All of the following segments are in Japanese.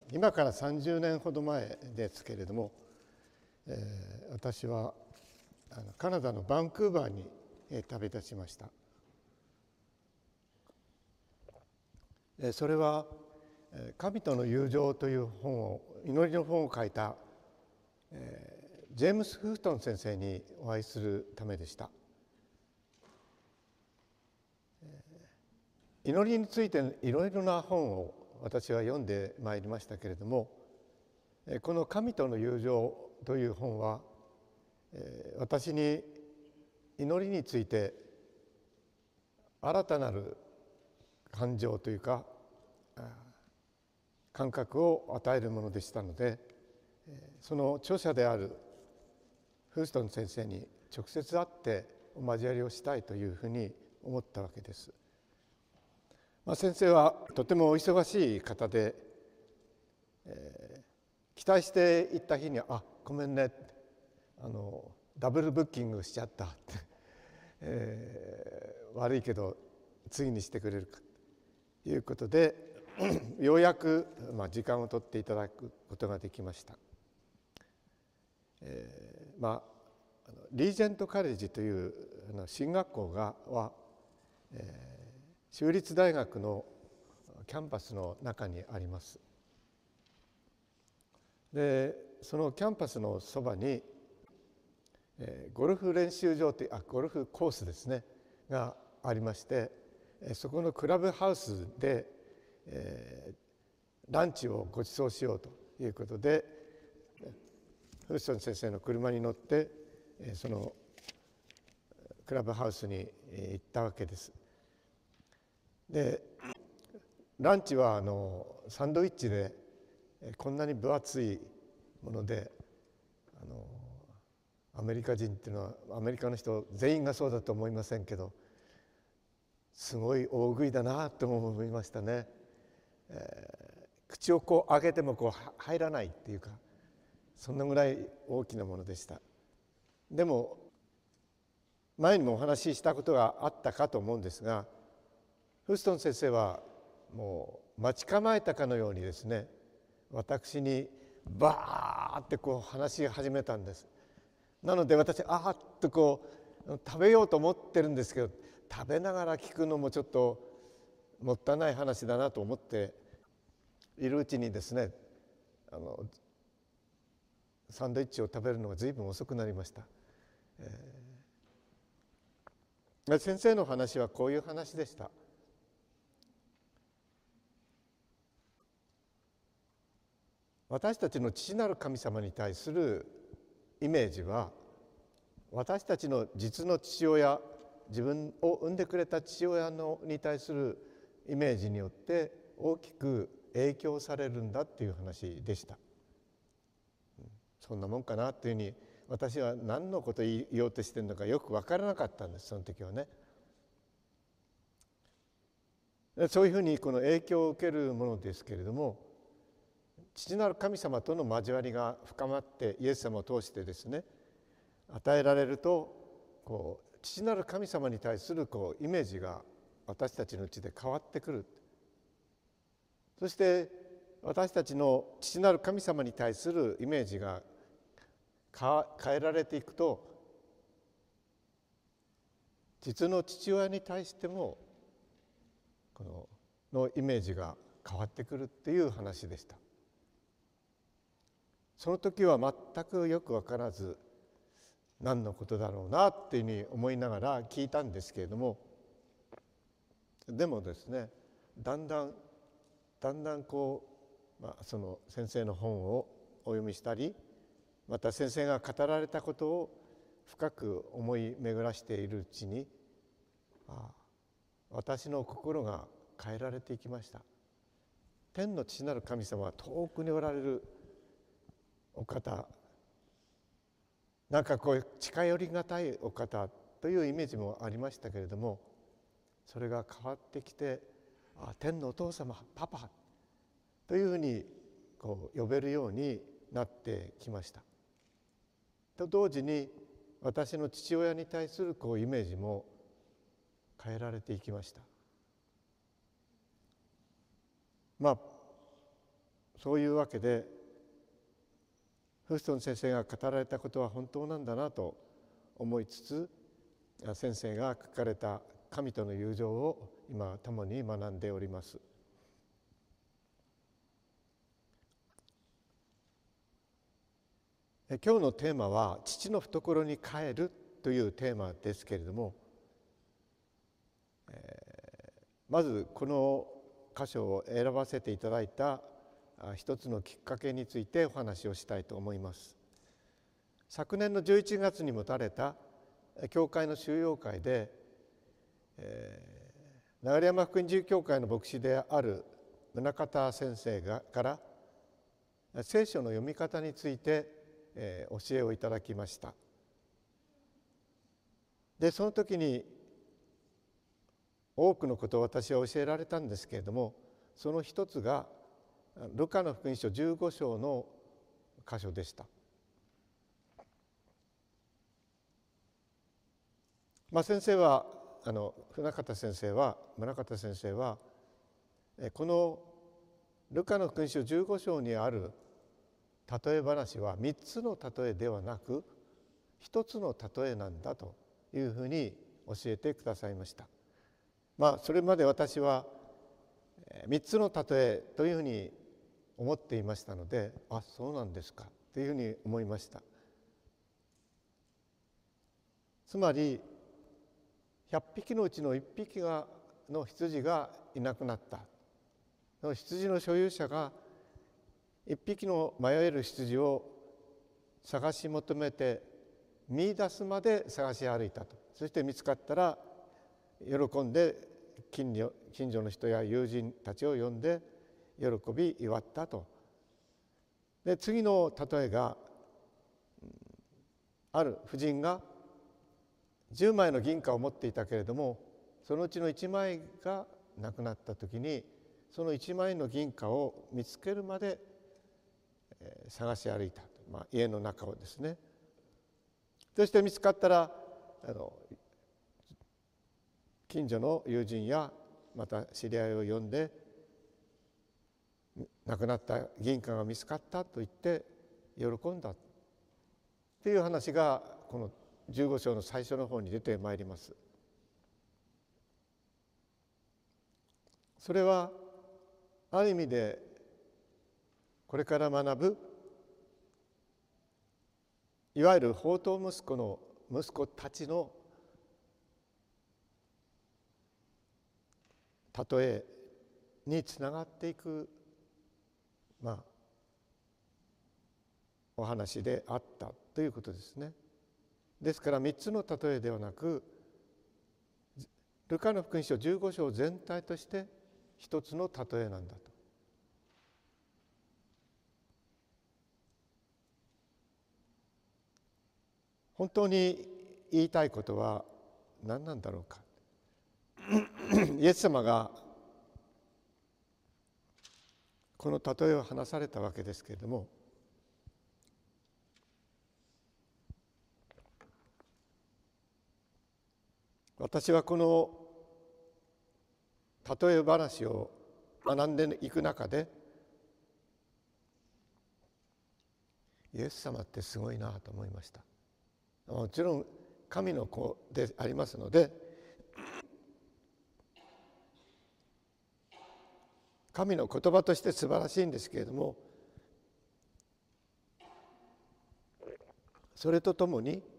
今から30年ほど前ですけれども、私はカナダのバンクーバーに旅立ちました。それは神との友情という祈りの本を書いたジェームス・フートン先生にお会いするためでした。祈りについていろいろな本を私は読んでまいりましたけれども、この神との友情という本は私に祈りについて新たなる感情というか感覚を与えるものでしたので、その著者であるフーストン先生に直接会ってお交わりをしたいというふうに思ったわけです。先生はとてもお忙しい方で、期待して行った日に「ごめんね」ダブルブッキングしちゃったって、悪いけど次にしてくれるかということでようやく時間を取っていただくことができました。リージェントカレッジという進学校は、州立大学のキャンパスの中にあります。でそのキャンパスのそばにゴルフ練習場というゴルフコースですねがありまして、そこのクラブハウスで、ランチをご馳走しようということでフーストン先生の車に乗ってそのクラブハウスに行ったわけです。でランチはサンドイッチでこんなに分厚いもので、アメリカ人っていうのはアメリカの人全員がそうだと思いませんけど、すごい大食いだなと思いましたね。口を開けても入らないっていうか、そんなぐらい大きなものでした。でも前にもお話ししたことがあったかと思うんですが、フーストン先生はもう待ち構えたかのようにですね、私にバーって話し始めたんです。なので私食べようと思ってるんですけど、食べながら聞くのもちょっともったいない話だなと思っているうちにですね、サンドイッチを食べるのが随分遅くなりました。先生の話はこういう話でした。私たちの父なる神様に対するイメージは、私たちの実の父親、自分を産んでくれた父親に対するイメージによって大きく影響されるんだっていう話でした。そんなもんかなっていうふうに私は何のこと言おうとしてるのかよく分からなかったんです、その時はね。そういうふうにこの影響を受けるものですけれども、父なる神様との交わりが深まってイエス様を通してですね与えられると、父なる神様に対するイメージが私たちのうちで変わってくる。そして私たちの父なる神様に対するイメージが変えられていくと、実の父親に対してものイメージが変わってくるっていう話でした。その時は全くよく分からず、何のことだろうなっていうふうに思いながら聞いたんですけれども、でもですね、だんだんその先生の本をお読みしたり、また先生が語られたことを深く思い巡らしているうちに、私の心が変えられていきました。天の父なる神様は遠くにおられるお方、近寄りがたいお方というイメージもありましたけれども、それが変わってきて、天のお父様、パパというふうに呼べるようになってきました。と同時に私の父親に対するイメージも変えられていきました。 そういうわけでフーストン先生が語られたことは本当なんだなと思いつつ、先生が書かれた神との友情を今共に学んでおります。今日のテーマは父の懐に帰るというテーマですけれども、まずこの箇所を選ばせていただいた一つのきっかけについてお話をしたいと思います。昨年の11月に持たれた教会の修養会で、流山福音自由教会の牧師である宗像先生から聖書の読み方について教えをいただきました。でその時に多くのことを私は教えられたんですけれども、その一つがルカの福音書15章の箇所でした。先生は宗像先生はこのルカの福音書15章にある例え話は3つの例えではなく1つの例えなんだというふうに教えてくださいました。それまで私は3つの例えというふうに思っていましたので、そうなんですかというふうに思いました。つまり100匹のうちの1匹の羊がいなくなった。羊の所有者が1匹の迷える羊を探し求めて見出すまで探し歩いたと。そして見つかったら喜んで近所の人や友人たちを呼んで喜び祝ったと。で次の例えが、ある婦人が10枚の銀貨を持っていたけれども、そのうちの1枚がなくなった時にその1枚の銀貨を見つけるまで探し歩いた、家の中をですね。そして見つかったら近所の友人やまた知り合いを呼んで、なくなった銀貨が見つかったと言って喜んだという話がこの15章の最初の方に出てまいります。それはある意味でこれから学ぶいわゆる放蕩息子たちの例えにつながっていくお話であったということですね。ですから3つの例えではなく、ルカの福音書15章全体として一つの例えなんだと。本当に言いたいことは何なんだろうか。イエス様がこの例えを話されたわけですけれども、私はこの例え話を学んでいく中で、イエス様ってすごいなと思いました。もちろん神の子でありますので、神の言葉として素晴らしいんですけれども、それとともに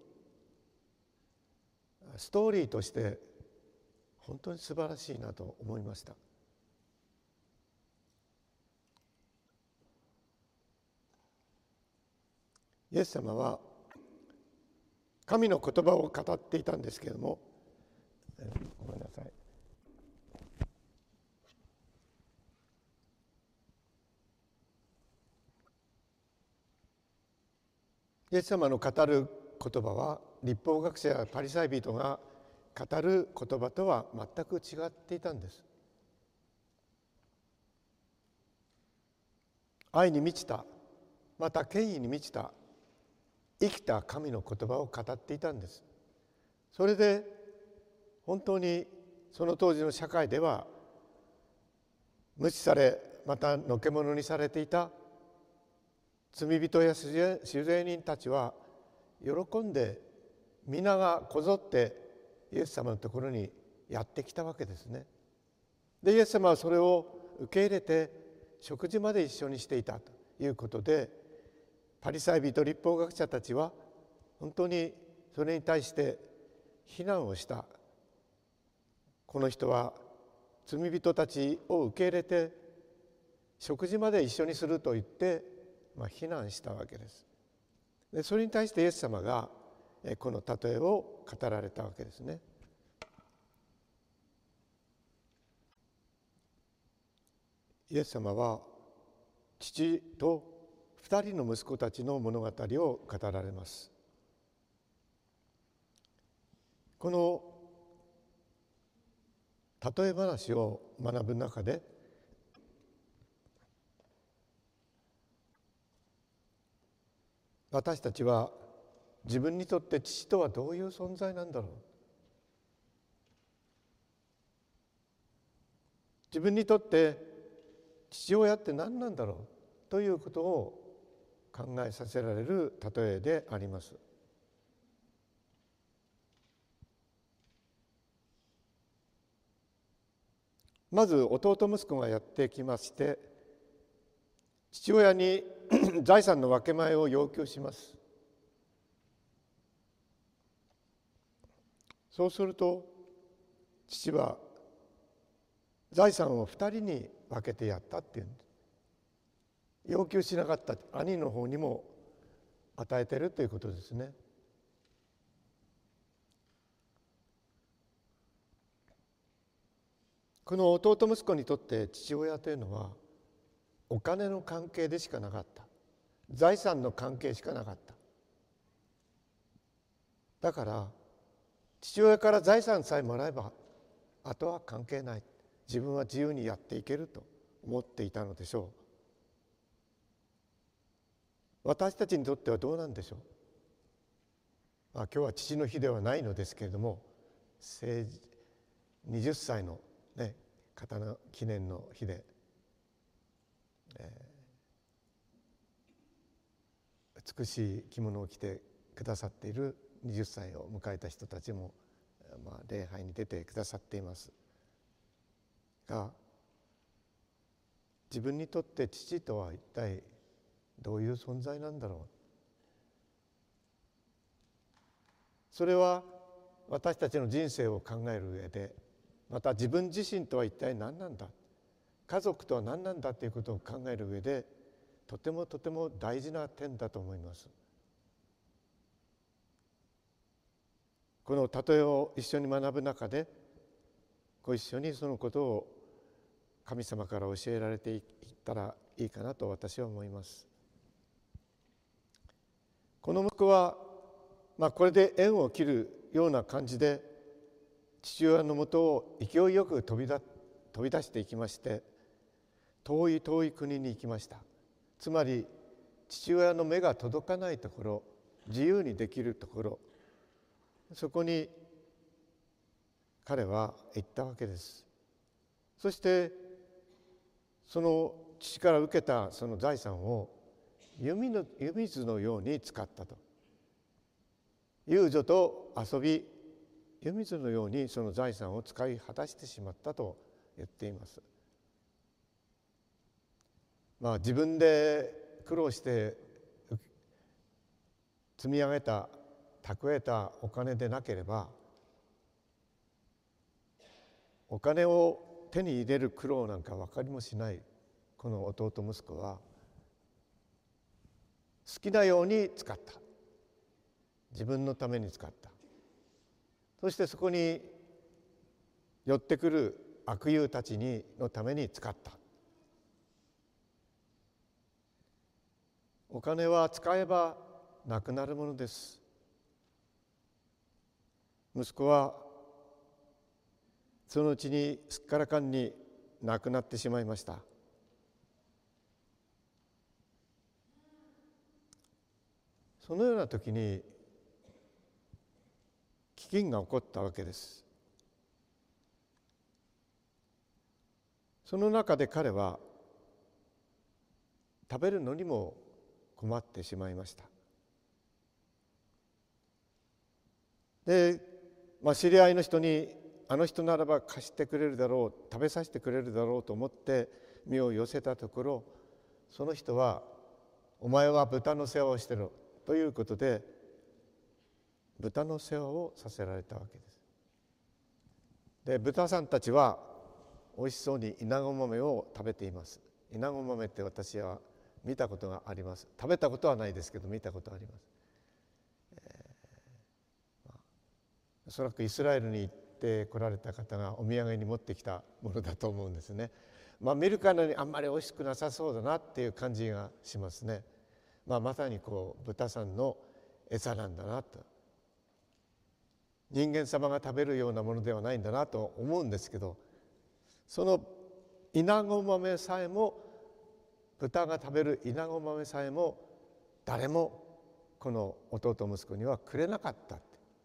ストーリーとして本当に素晴らしいなと思いました。イエス様は神の言葉を語っていたんですけれども、ごめんなさい。イエス様の語る言葉は律法学者やパリサイ人が語る言葉とは全く違っていたんです。愛に満ちた、また権威に満ちた生きた神の言葉を語っていたんです。それで本当にその当時の社会では無視され、 またのけ者にされていた罪人や主税人たちは喜んで皆がこぞってイエス様のところにやってきたわけですね。でイエス様はそれを受け入れて食事まで一緒にしていたということで、パリサイ人律法学者たちは本当にそれに対して非難をした。この人は罪人たちを受け入れて食事まで一緒にすると言って非難したわけです。でそれに対してイエス様がこの例えを語られたわけですね。イエス様は父と2人の息子たちの物語を語られます。この例え話を学ぶ中で、私たちは自分にとって父とはどういう存在なんだろう、自分にとって父親って何なんだろうということを考えさせられる例えであります。まず弟息子がやってきまして、父親に財産の分け前を要求します。そうすると父は財産を2人に分けてやったっていうんです。要求しなかった兄の方にも与えてるということですね。この弟息子にとって父親というのはお金の関係でしかなかった。財産の関係しかなかった。だから父親から財産さえもらえばあとは関係ない、自分は自由にやっていけると思っていたのでしょう。私たちにとってはどうなんでしょう。今日は父の日ではないのですけれども、20歳の、方の記念の日で、美しい着物を着てくださっている20歳を迎えた人たちも、礼拝に出てくださっていますが、自分にとって父とは一体どういう存在なんだろう。それは私たちの人生を考える上で、また自分自身とは一体何なんだ、家族とは何なんだということを考える上でとてもとても大事な点だと思います。この例えを一緒に学ぶ中で、ご一緒にそのことを神様から教えられていったらいいかなと私は思います。この息子は、これで縁を切るような感じで父親のもとを勢いよく飛び出していきまして、遠い遠い国に行きました。つまり父親の目が届かないところ、自由にできるところ、そこに彼は行ったわけです。そしてその父から受けたその財産を湯水のように使ったと。遊女と遊び、湯水のようにその財産を使い果たしてしまったと言っています。自分で苦労して積み上げた蓄えたお金でなければ、お金を手に入れる苦労なんか分かりもしないこの弟息子は、好きなように使った。自分のために使った。そしてそこに寄ってくる悪友たちのために使った。お金は使えばなくなるものです。息子はそのうちにすっからかんに亡くなってしまいました。そのような時に飢饉が起こったわけです。その中で彼は食べるのにも困ってしまいました。で、知り合いの人にあの人ならば貸してくれるだろう、食べさせてくれるだろうと思って身を寄せたところ、その人はお前は豚の世話をしてろということで豚の世話をさせられたわけです。で、豚さんたちはおいしそうにイナゴ豆を食べています。イナゴ豆って私は見たことがあります。食べたことはないですけど見たことあります。おそらくイスラエルに行って来られた方がお土産に持ってきたものだと思うんですね。見るからにあんまりおいしくなさそうだなっていう感じがしますね。まさに豚さんの餌なんだなと、人間様が食べるようなものではないんだなと思うんですけど、そのイナゴ豆さえも、豚が食べるイナゴ豆さえも誰もこの弟息子にはくれなかったって。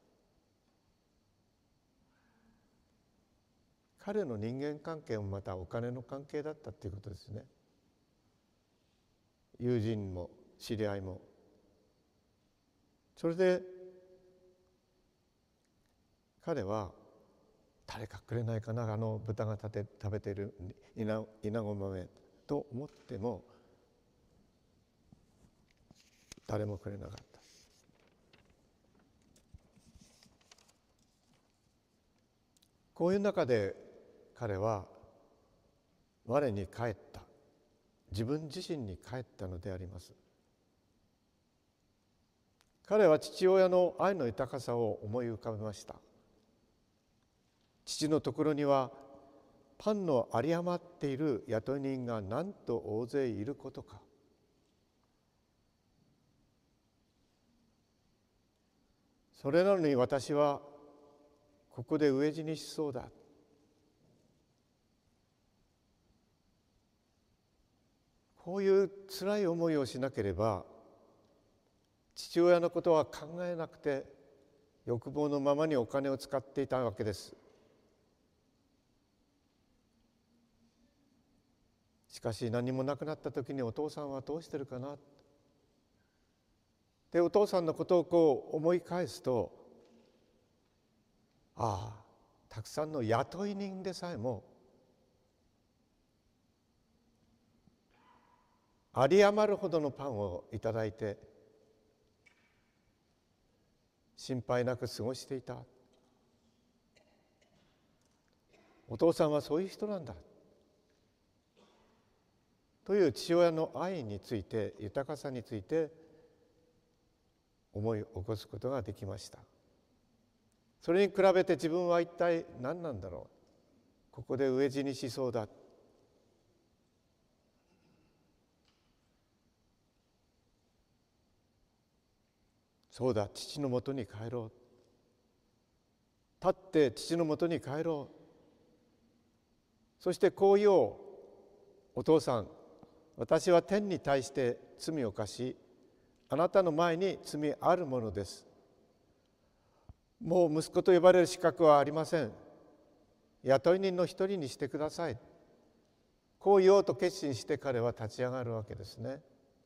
彼の人間関係もまたお金の関係だったっていうことですね。友人も知り合いも。それで彼は誰かくれないかな、あの豚が食べているイナゴ豆と思っても誰もくれなかった。こういう中で彼は我に返った、自分自身に返ったのであります。彼は父親の愛の豊かさを思い浮かべました。父のところにはパンの有り余っている雇い人がなんと大勢いることか。それなのに私はここで飢え死にしそうだ。こういう辛い思いをしなければ父親のことは考えなくて欲望のままにお金を使っていたわけです。しかし何もなくなった時にお父さんはどうしてるかな。で、お父さんのことを思い返すと、たくさんの雇い人でさえも有り余るほどのパンをいただいて心配なく過ごしていた。お父さんはそういう人なんだという父親の愛について、豊かさについて思い起こすことができました。それに比べて自分は一体何なんだろう、ここで飢え死にしそうだ、そうだ、父のもとに帰ろう、立って父のもとに帰ろう、そしてこう言おう、お父さん、私は天に対して罪を犯し、あなたの前に罪あるものです。もう息子と呼ばれる資格はありません。雇い人の一人にしてください。こう言おうと決心して彼は立ち上がるわけですね。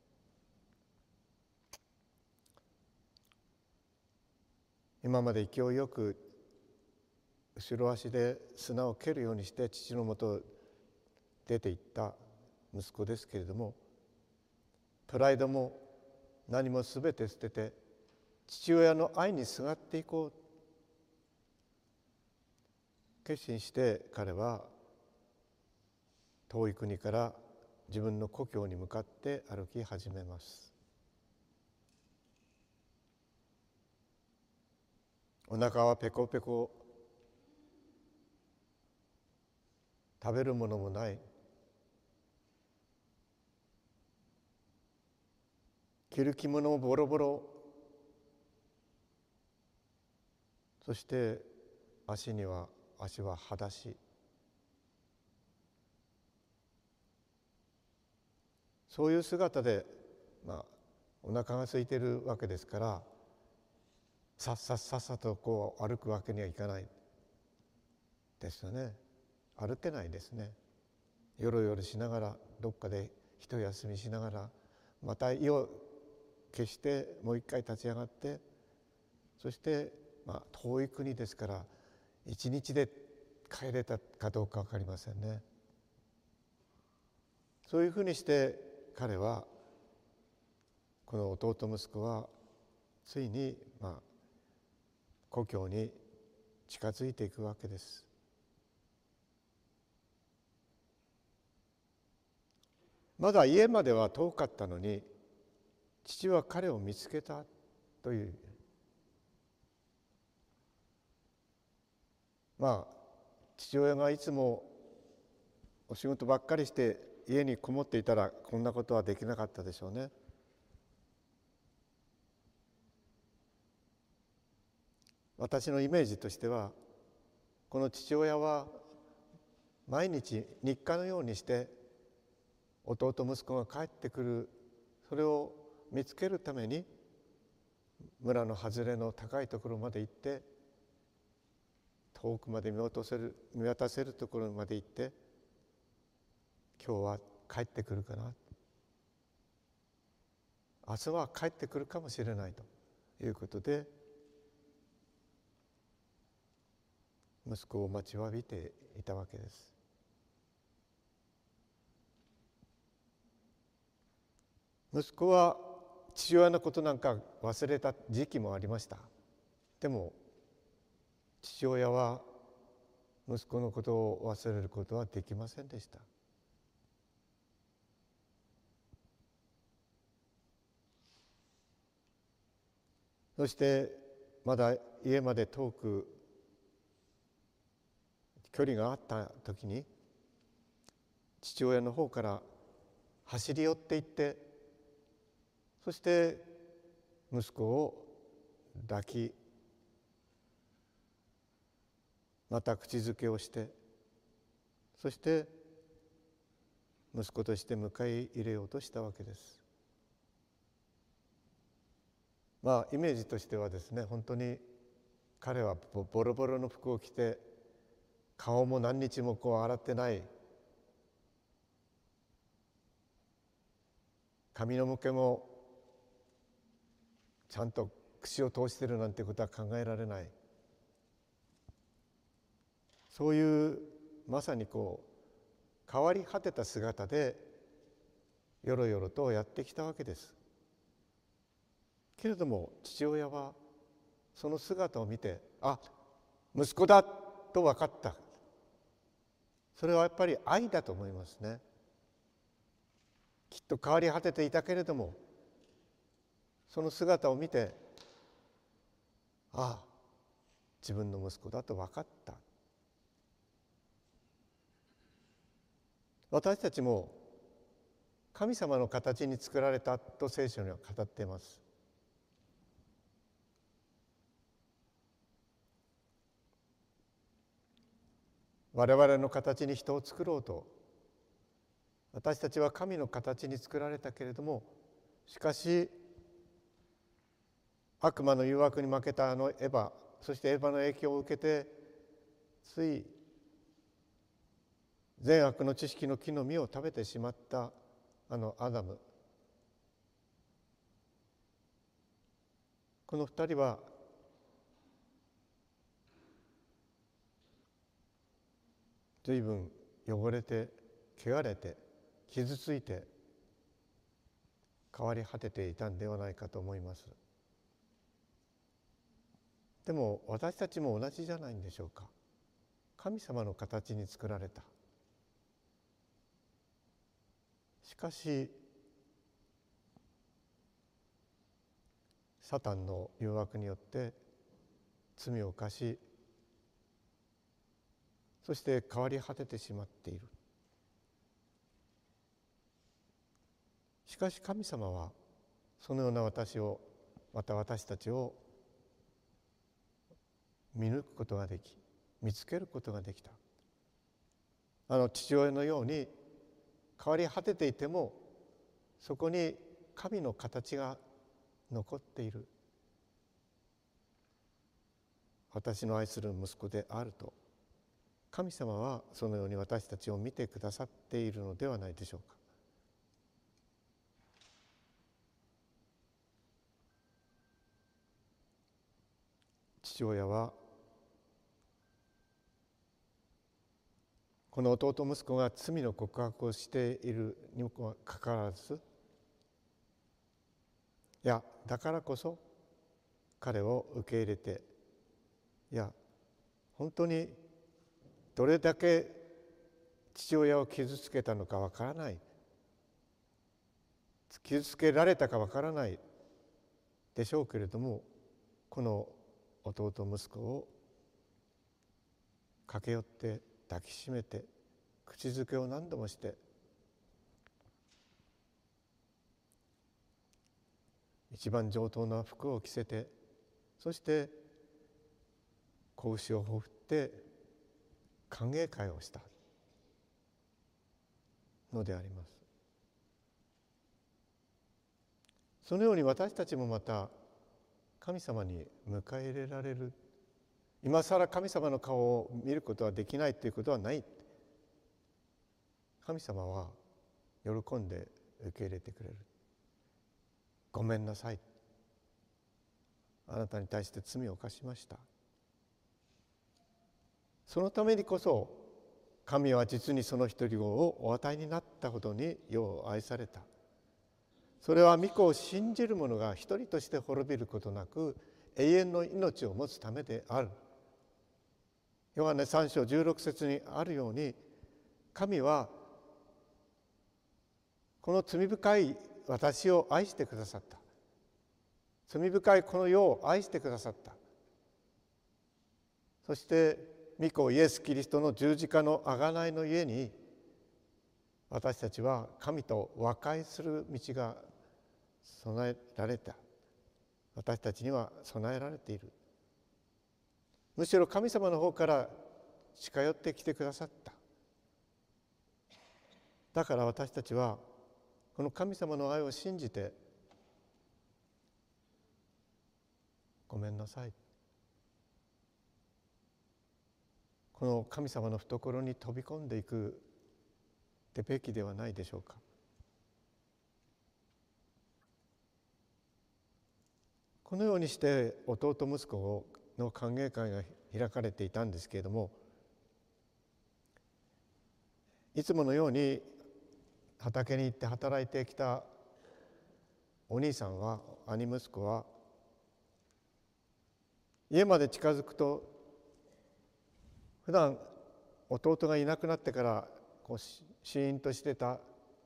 今まで勢いよく後ろ足で砂を蹴るようにして父のもと出て行った息子ですけれども、プライドも何もすべて捨てて父親の愛にすがっていこう決心して彼は遠い国から自分の故郷に向かって歩き始めます。お腹はペコペコ、食べるものもない、着る着物もボロボロ、そして足は裸足、そういう姿で、お腹が空いているわけですから、さっさとこう歩くわけにはいかないですよね。歩けないですね。よろよろしながらどっかで一休みしながら、また意を決してもう一回立ち上がって、そして遠い国ですから一日で帰れたかどうか分かりませんね。そういうふうにして彼は、この弟息子はついに故郷に近づいていくわけです。まだ家までは遠かったのに、父は彼を見つけたという、父親がいつもお仕事ばっかりして家にこもっていたらこんなことはできなかったでしょうね。私のイメージとしては、この父親は毎日日課のようにして弟息子が帰ってくる、それを見つけるために村の外れの高いところまで行って、遠くまで見渡せるところまで行って、今日は帰ってくるかな、明日は帰ってくるかもしれないということで、息子を待ちわびていたわけです。息子は父親のことなんか忘れた時期もありました。でも父親は息子のことを忘れることはできませんでした。そしてまだ家まで遠く距離があった時に、父親の方から走り寄っていって、そして息子を抱き、また口づけをして、そして息子として迎え入れようとしたわけです。イメージとしてはですね、本当に彼はボロボロの服を着て、顔も何日も洗ってない、髪の毛もちゃんと櫛を通しているなんてことは考えられない、そういうまさに変わり果てた姿でよろよろとやってきたわけです。けれども父親はその姿を見て、息子だと分かった。それはやっぱり愛だと思いますね。きっと変わり果てていたけれども、その姿を見て、自分の息子だと分かった。私たちも神様の形に作られたと聖書には語っています。我々の形に人を作ろうと、私たちは神の形に作られたけれども、しかし悪魔の誘惑に負けたエヴァ、そしてエヴァの影響を受けて、つい善悪の知識の木の実を食べてしまったアダム、この二人は随分汚れて、汚れて、傷ついて、変わり果てていたんではないかと思います。でも私たちも同じじゃないんでしょうか。神様の形に作られた。しかしサタンの誘惑によって罪を犯し、そして変わり果ててしまっている。しかし神様はそのような私を、また私たちを見抜くことができ、見つけることができた。父親のように変わり果てていても、そこに神の形が残っている。私の愛する息子であると、神様はそのように私たちを見てくださっているのではないでしょうか。 父親はこの弟息子が罪の告白をしているにもかかわらず、いやだからこそ彼を受け入れて、いや本当にどれだけ父親を傷つけたのかわからない、傷つけられたかわからないでしょうけれども、この弟息子を駆け寄って抱きしめて口づけを何度もして、一番上等な服を着せて、そして拳をほふって歓迎会をしたのであります。そのように私たちもまた神様に迎え入れられる、今更神様の顔を見ることはできないということはない。神様は喜んで受け入れてくれる。ごめんなさい、あなたに対して罪を犯しました。そのためにこそ神は実にその一人子をお与えになったほどに世を愛された。それは御子を信じる者が一人として滅びることなく永遠の命を持つためである。ヨハネ3章16節にあるように、神はこの罪深い私を愛してくださった。罪深いこの世を愛してくださった。そして御子イエス・キリストの十字架の贖いのゆえに、私たちは神と和解する道が備えられた。私たちには備えられている。むしろ神様の方から近寄ってきてくださった。だから私たちはこの神様の愛を信じて、ごめんなさい、この神様の懐に飛び込んでいくべきではないでしょうか。このようにして弟息子の歓迎会が開かれていたんですけれども、いつものように畑に行って働いてきたお兄さんは、兄息子は家まで近づくと、普段弟がいなくなってからシーンとしてた、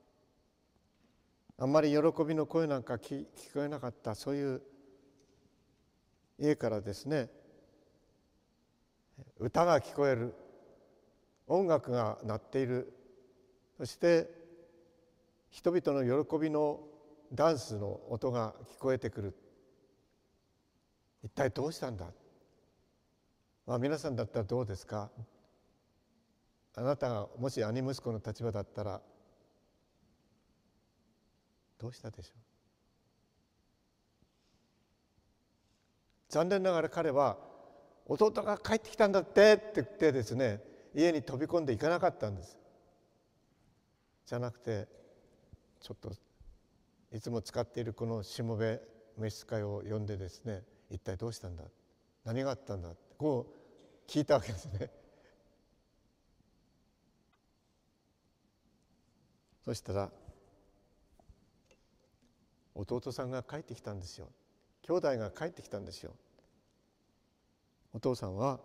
あんまり喜びの声なんか聞こえなかった、そういう家からですね、歌が聞こえる、音楽が鳴っている、そして人々の喜びのダンスの音が聞こえてくる。一体どうしたんだ。皆さんだったらどうですか。あなたがもし兄息子の立場だったらどうしたでしょう。残念ながら彼は弟が帰ってきたんだって言ってですね、家に飛び込んでいかなかったんです。じゃなくて、ちょっといつも使っているこのしもべ召使いを呼んでですね、一体どうしたんだ、何があったんだってこう聞いたわけですね。そしたら、弟さんが帰ってきたんですよ、兄弟が帰ってきたんですよ。お父さんは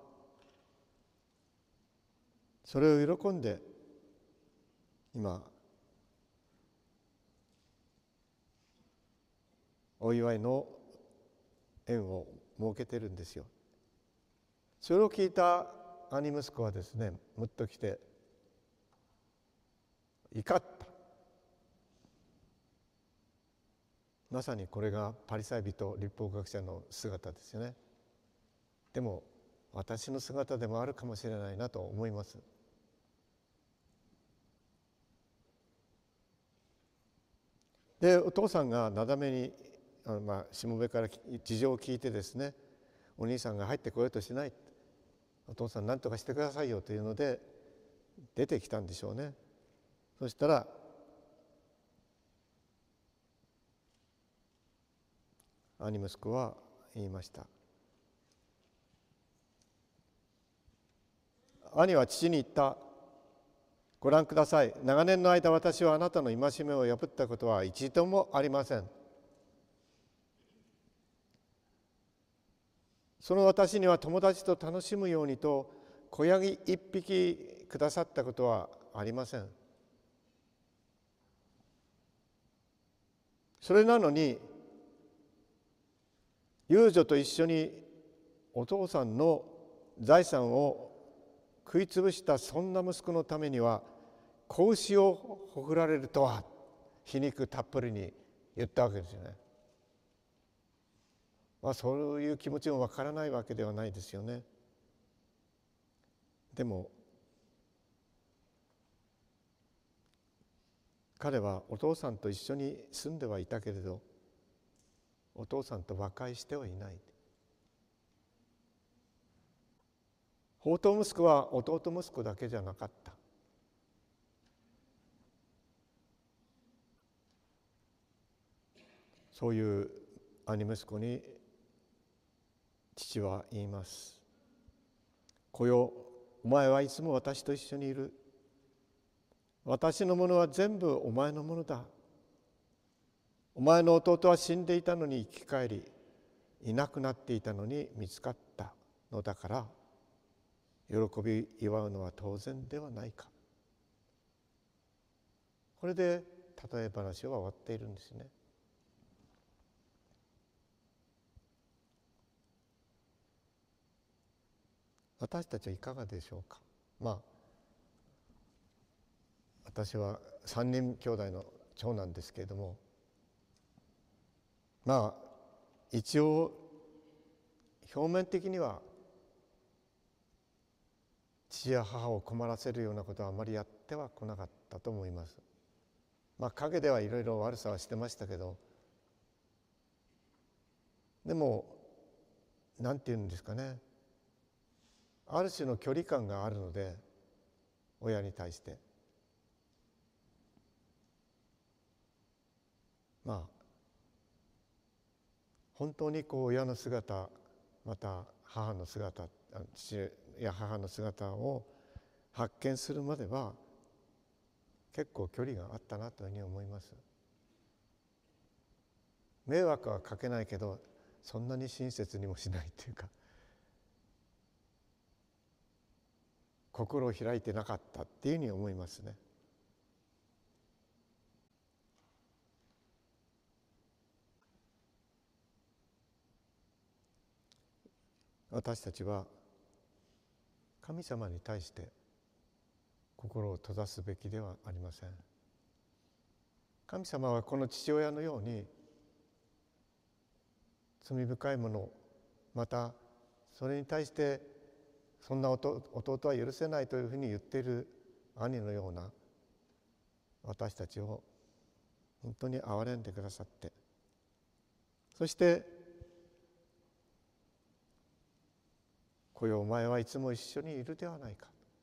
それを喜んで今お祝いの宴を設けてるんですよ。それを聞いた兄息子はですね、むっときて怒った。まさにこれがパリサイ人律法学者の姿ですよね。でも私の姿でもあるかもしれないなと思います。でお父さんがなだめにしもべから事情を聞いてですね、お兄さんが入ってこようとしない、お父さん何とかしてくださいよというので出てきたんでしょうね。そしたら兄息子は言いました。 兄は父に言った。ご覧ください。長年の間私はあなたの戒めを破ったことは一度もありません。その私には友達と楽しむようにと子ヤギ一匹くださったことはありません。それなのに遊女と一緒にお父さんの財産を食い潰したそんな息子のためには子牛をほふられるとは、皮肉たっぷりに言ったわけですよね。そういう気持ちもわからないわけではないですよね。でも彼はお父さんと一緒に住んではいたけれど、お父さんと和解してはいない。放蕩息子は弟息子だけじゃなかった。そういう兄息子に父は言います。子よ、お前はいつも私と一緒にいる。私のものは全部お前のものだ。お前の弟は死んでいたのに生き返り、いなくなっていたのに見つかったのだから、喜び祝うのは当然ではないか。これで例え話は終わっているんですね。私たちはいかがでしょうか。私は3人兄弟の長男ですけれども、一応表面的には父や母を困らせるようなことはあまりやってはこなかったと思います。陰ではいろいろ悪さはしてましたけど、でもなんていうんですかね、ある種の距離感があるので、親に対して本当に親の姿、また母の姿、父や母の姿を発見するまでは結構距離があったなというふうに思います。迷惑はかけないけど、そんなに親切にもしないというか、心を開いてなかったっていうふうに思いますね。私たちは神様に対して心を閉ざすべきではありません。神様はこの父親のように罪深いもの、またそれに対してそんな弟は許せないというふうに言っている兄のような私たちを本当に憐れんでくださって、そして子よ、お前はいつも一緒にいるではないか。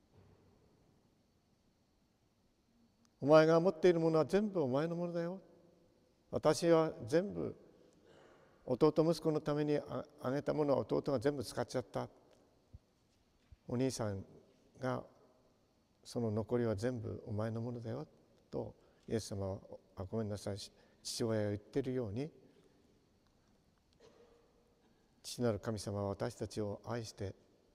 お前が持っているものは全部お前のものだよ。私は全部弟息子のためにあげたものは弟が全部使っちゃった。お兄さんがその残りは全部お前のものだよとイエス様はごめんなさい、父親が言っているように、父なる神様は私たちを愛して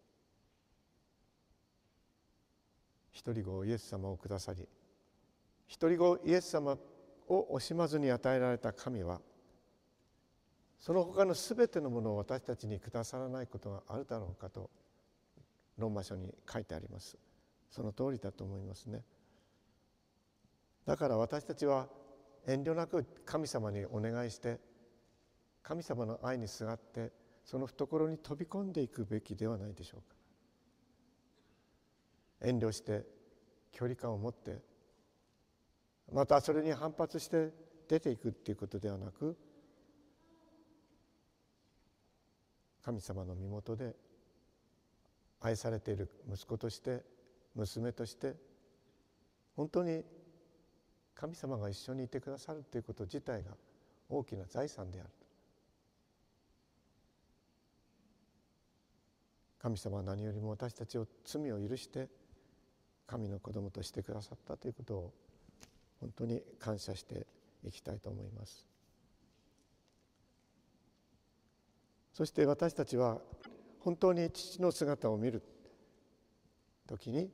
一人子イエス様をくださり、一人子イエス様を惜しまずに与えられた神は、その他のすべてのものを私たちにくださらないことがあるだろうかとローマ書に書いてあります。その通りだと思いますね。だから私たちは遠慮なく神様にお願いして、神様の愛にすがってその懐に飛び込んでいくべきではないでしょうか。遠慮して距離感を持って、またそれに反発して出ていくっていうことではなく、神様の身元で愛されている息子として娘として、本当に神様が一緒にいてくださるということ自体が大きな財産である。 神様は何よりも私たちを罪を許して神の子供としてくださったということを本当に感謝していきたいと思います。そして私たちは本当に父の姿を見るときに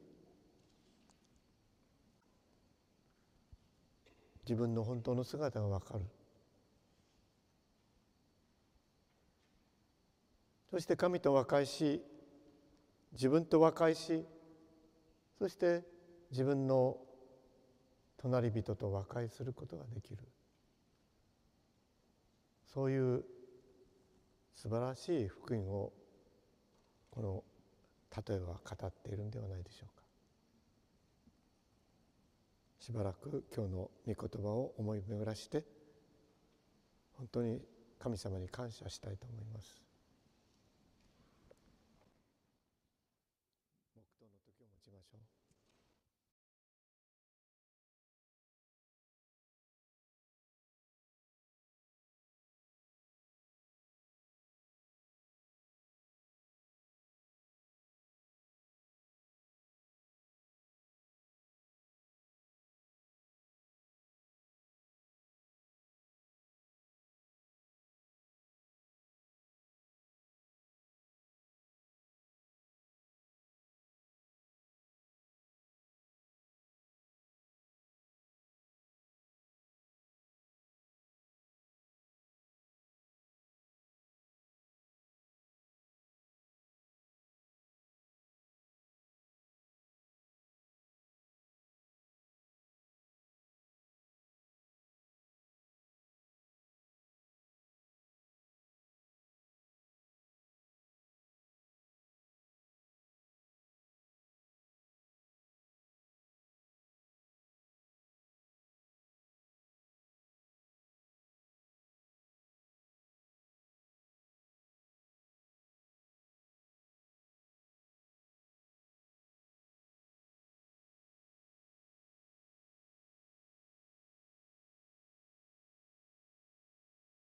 自分の本当の姿が分かる。そして神と和解し、自分と和解し、そして自分の隣人と和解することができる。そういう素晴らしい福音をこの例えは語っているんではないでしょうか。しばらく今日の御言葉を思い巡らして本当に神様に感謝したいと思います。